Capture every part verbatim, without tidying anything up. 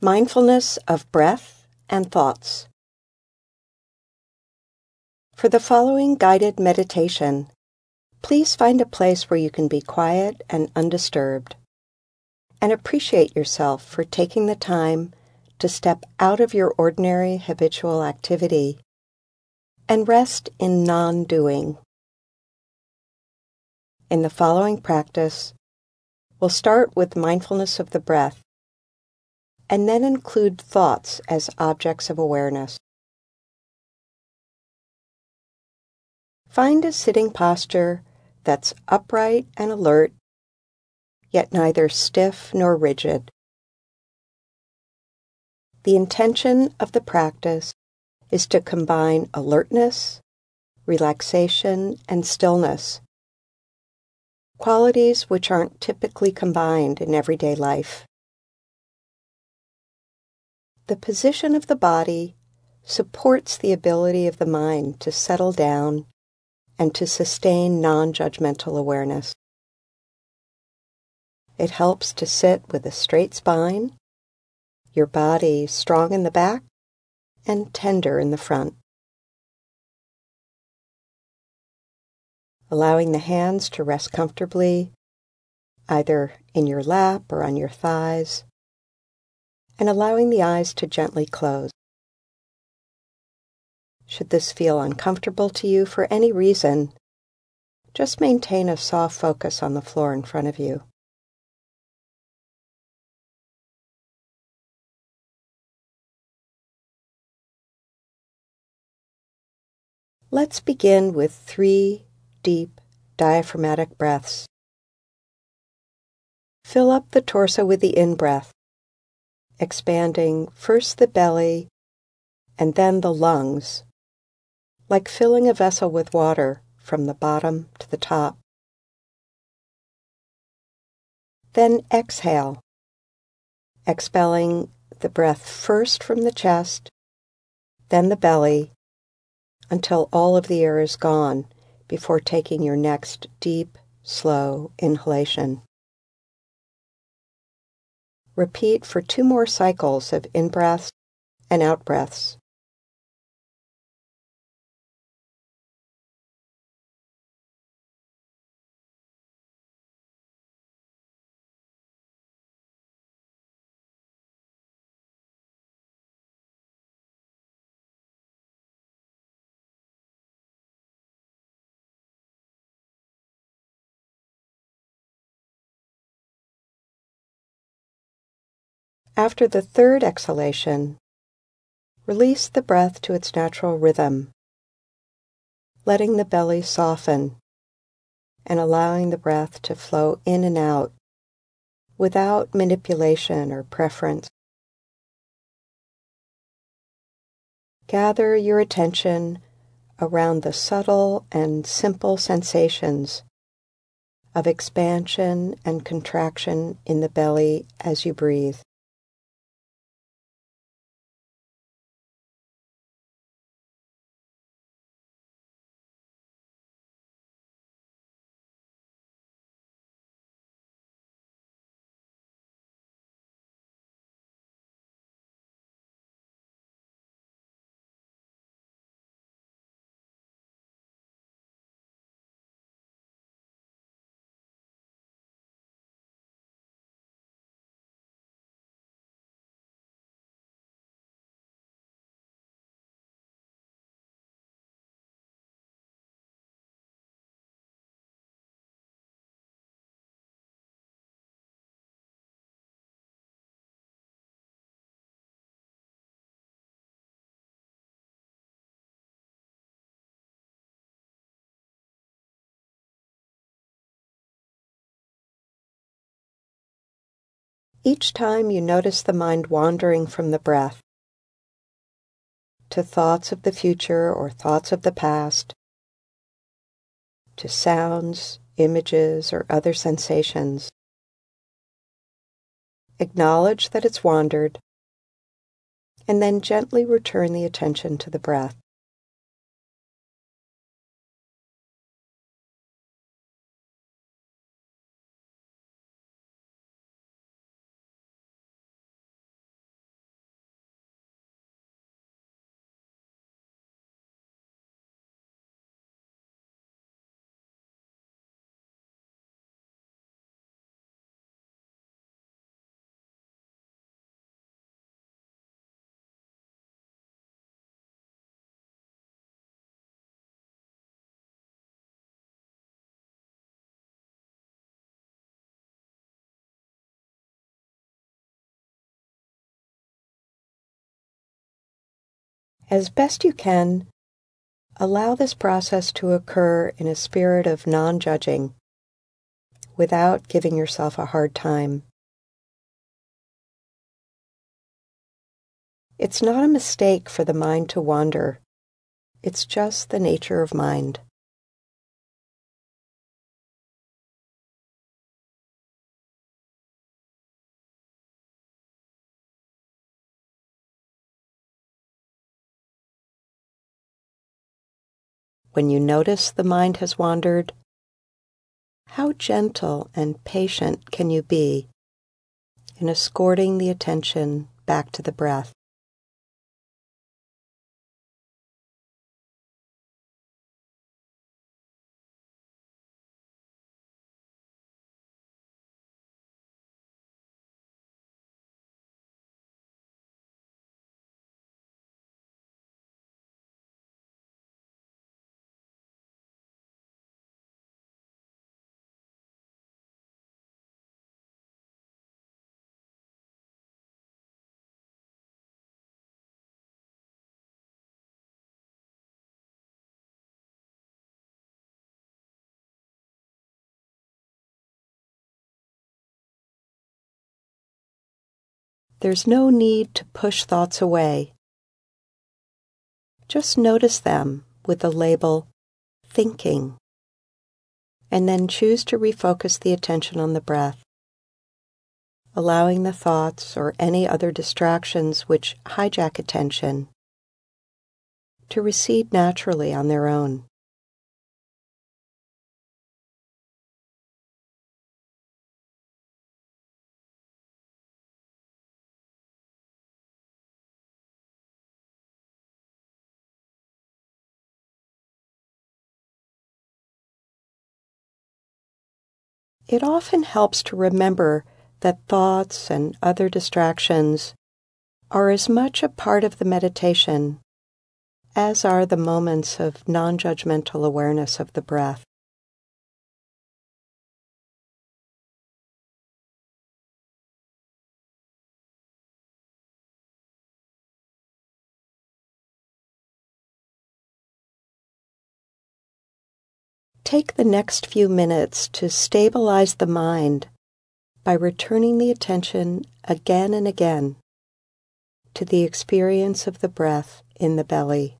Mindfulness of breath and thoughts. For the following guided meditation, please find a place where you can be quiet and undisturbed, and appreciate yourself for taking the time to step out of your ordinary habitual activity and rest in non-doing. In the following practice, we'll start with mindfulness of the breath, and then include thoughts as objects of awareness. Find a sitting posture that's upright and alert, yet neither stiff nor rigid. The intention of the practice is to combine alertness, relaxation, and stillness, qualities which aren't typically combined in everyday life. The position of the body supports the ability of the mind to settle down and to sustain non-judgmental awareness. It helps to sit with a straight spine, your body strong in the back and tender in the front. Allowing the hands to rest comfortably, either in your lap or on your thighs, and allowing the eyes to gently close. Should this feel uncomfortable to you for any reason, just maintain a soft focus on the floor in front of you. Let's begin with three deep diaphragmatic breaths. Fill up the torso with the in-breath, expanding first the belly and then the lungs, like filling a vessel with water from the bottom to the top. Then exhale, expelling the breath first from the chest, then the belly, until all of the air is gone before taking your next deep, slow inhalation. Repeat for two more cycles of in-breaths and out-breaths. After the third exhalation, release the breath to its natural rhythm, letting the belly soften and allowing the breath to flow in and out without manipulation or preference. Gather your attention around the subtle and simple sensations of expansion and contraction in the belly as you breathe. Each time you notice the mind wandering from the breath to thoughts of the future or thoughts of the past, to sounds, images, or other sensations, acknowledge that it's wandered, and then gently return the attention to the breath. As best you can, allow this process to occur in a spirit of non-judging, without giving yourself a hard time. It's not a mistake for the mind to wander. It's just the nature of mind. When you notice the mind has wandered, how gentle and patient can you be in escorting the attention back to the breath? There's no need to push thoughts away. Just notice them with the label thinking, and then choose to refocus the attention on the breath, allowing the thoughts or any other distractions which hijack attention to recede naturally on their own. It often helps to remember that thoughts and other distractions are as much a part of the meditation as are the moments of non-judgmental awareness of the breath. Take the next few minutes to stabilize the mind by returning the attention again and again to the experience of the breath in the belly.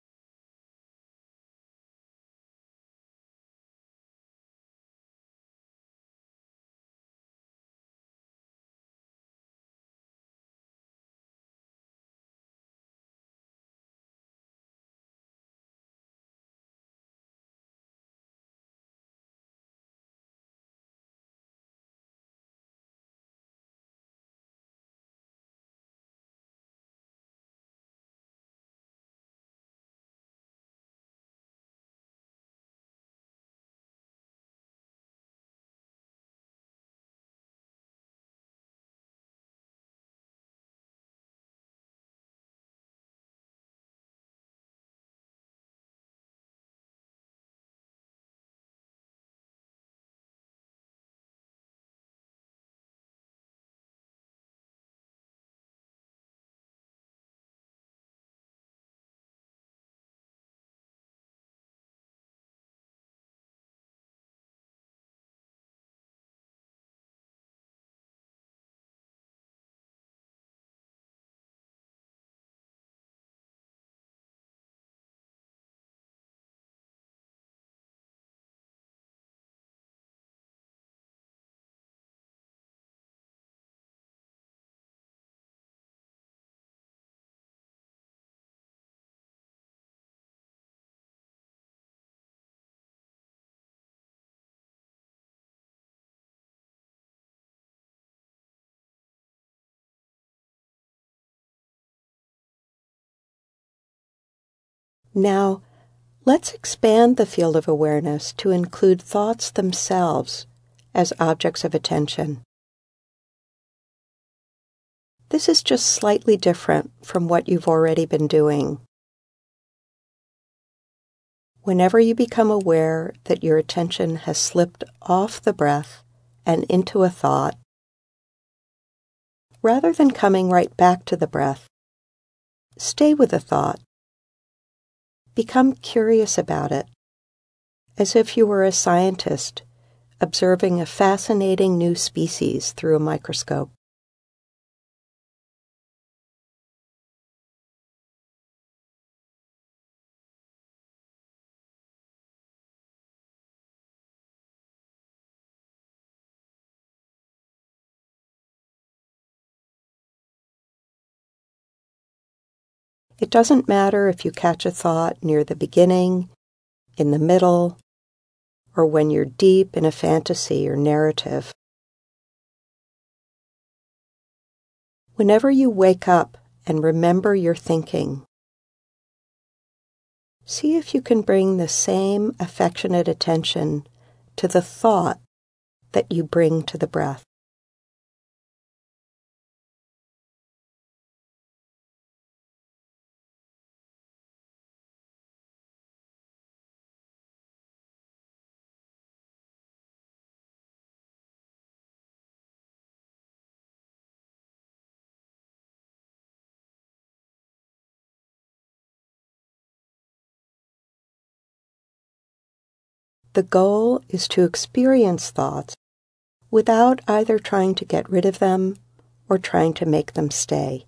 Now, let's expand the field of awareness to include thoughts themselves as objects of attention. This is just slightly different from what you've already been doing. Whenever you become aware that your attention has slipped off the breath and into a thought, rather than coming right back to the breath, stay with the thought Become curious about it, as if you were a scientist observing a fascinating new species through a microscope. It doesn't matter if you catch a thought near the beginning, in the middle, or when you're deep in a fantasy or narrative. Whenever you wake up and remember your thinking, see if you can bring the same affectionate attention to the thought that you bring to the breath. The goal is to experience thoughts without either trying to get rid of them or trying to make them stay.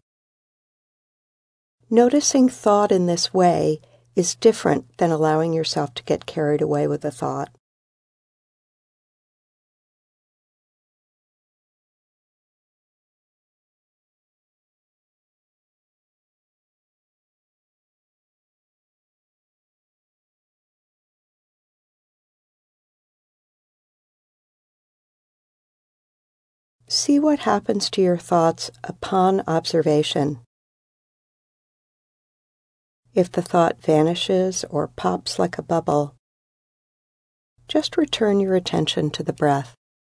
Noticing thought in this way is different than allowing yourself to get carried away with a thought. See what happens to your thoughts upon observation. If the thought vanishes or pops like a bubble, just return your attention to the breath.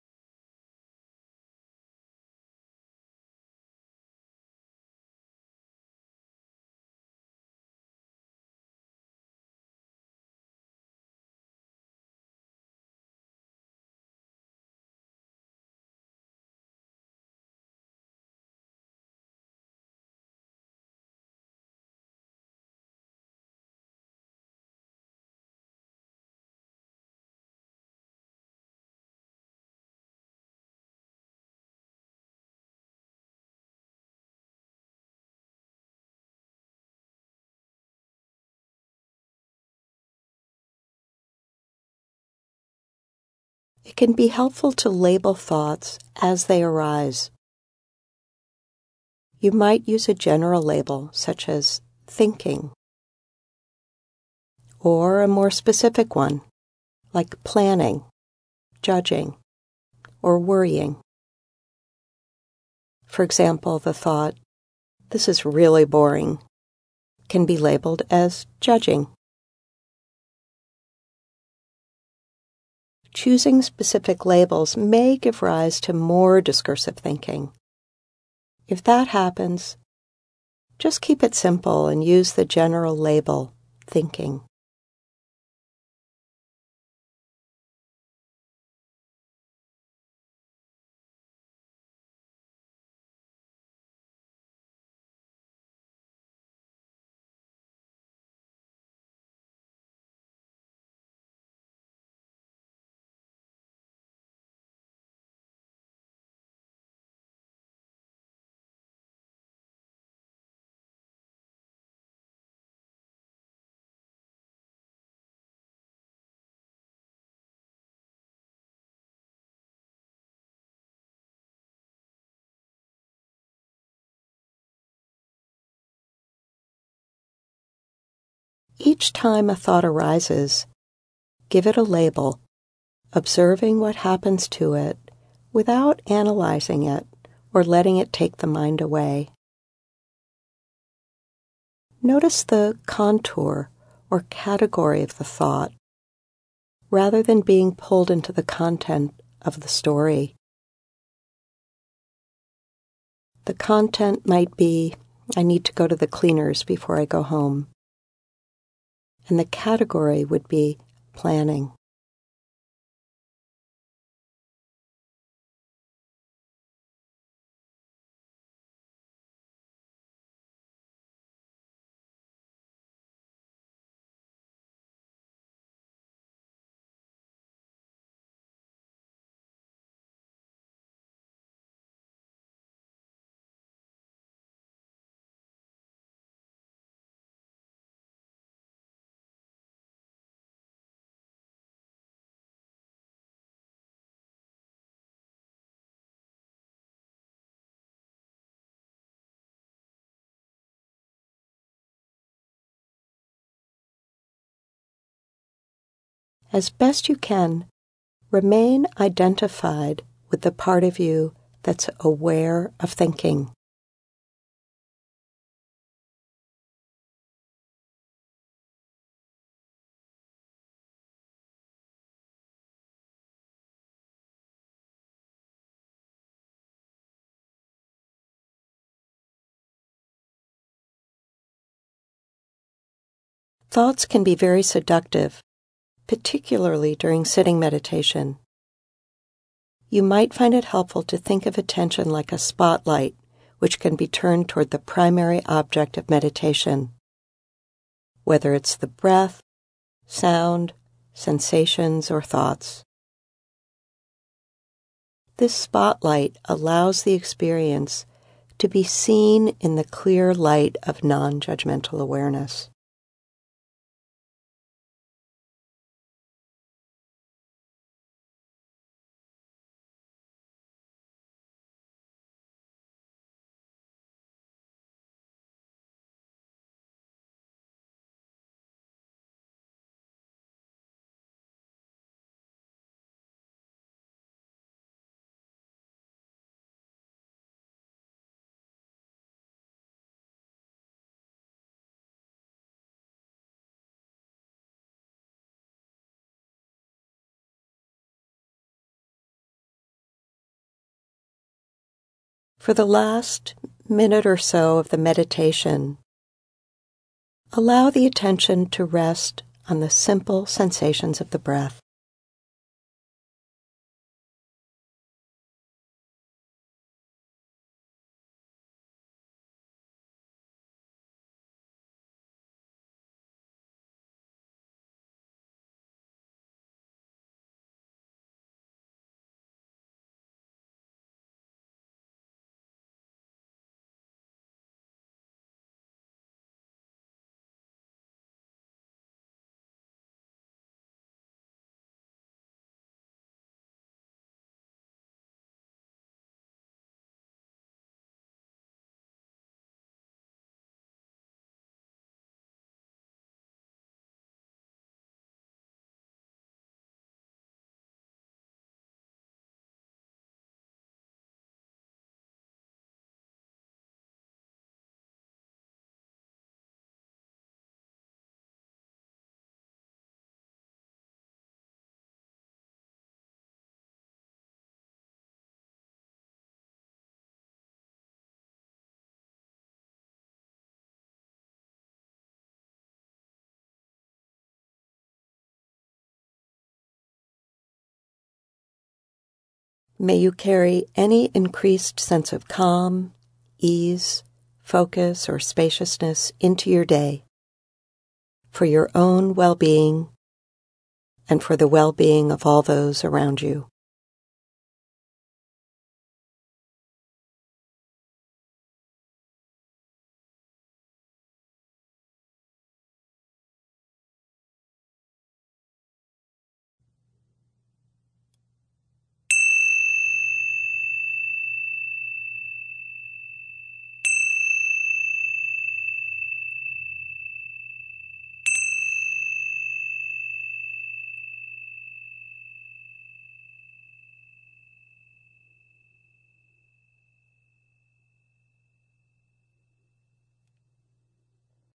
It can be helpful to label thoughts as they arise. You might use a general label such as thinking, or a more specific one like planning, judging, or worrying. For example, the thought, "This is really boring," can be labeled as judging. Choosing specific labels may give rise to more discursive thinking. If that happens, just keep it simple and use the general label, thinking. Each time a thought arises, give it a label, observing what happens to it without analyzing it or letting it take the mind away. Notice the contour or category of the thought, rather than being pulled into the content of the story. The content might be, "I need to go to the cleaners before I go home." And the category would be planning. as best you can, remain identified with the part of you that's aware of thinking. Thoughts can be very seductive, particularly during sitting meditation. You might find it helpful to think of attention like a spotlight, which can be turned toward the primary object of meditation, whether it's the breath, sound, sensations, or thoughts. This spotlight allows the experience to be seen in the clear light of non-judgmental awareness. For the last minute or so of the meditation, allow the attention to rest on the simple sensations of the breath. May you carry any increased sense of calm, ease, focus, or spaciousness into your day, for your own well-being and for the well-being of all those around you.